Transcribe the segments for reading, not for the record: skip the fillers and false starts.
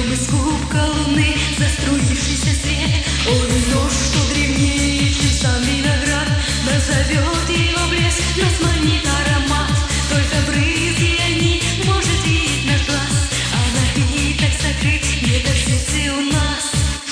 пьем из кубка луны заструившийся свет. Он вино, что древнее, чем сам виноград, назовет его блеск, нас манит аромат. Только брызги они может видеть наш глаз, а напиток сокрыт где-то в сердце у нас.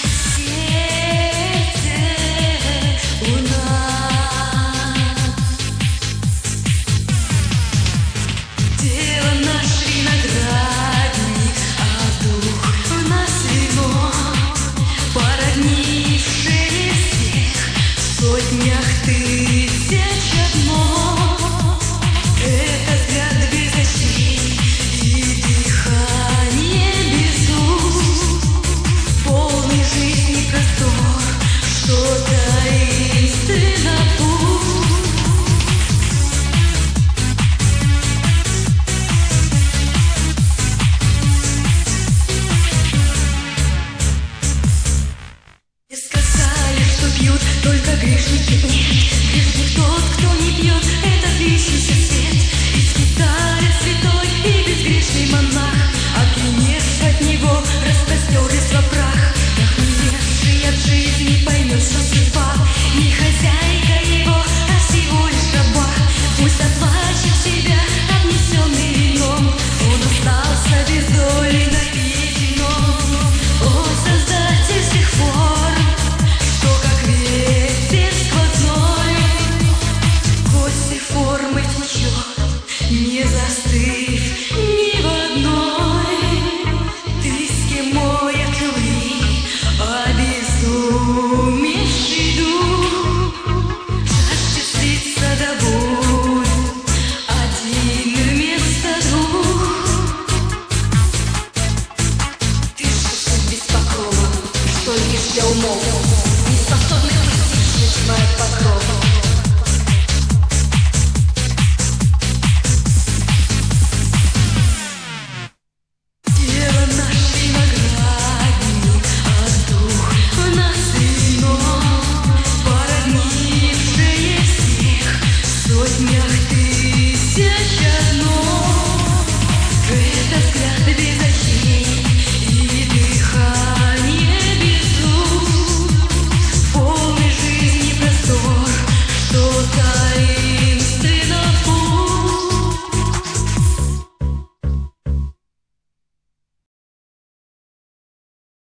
Только грешники нет, грешник тот, кто не пьет этот льющийся свет. Из Китая святой и безгрешный монах, опьянев от него, распростерлись во прах. Охмелевший от жизни поймет, что судьба не хозяйка его, а всего лишь раба. Пусть оплачет себя, обнесенный вином, он остался без доли напитином. О, Создатель всех форм, что как ветер сквозной сквозь формы течет, не застыв ни в одной. Ты с кем мой от любви обезумевший дух, жаждет слиться до боли один вместо двух. Ты же без покрова, что лишь для умов.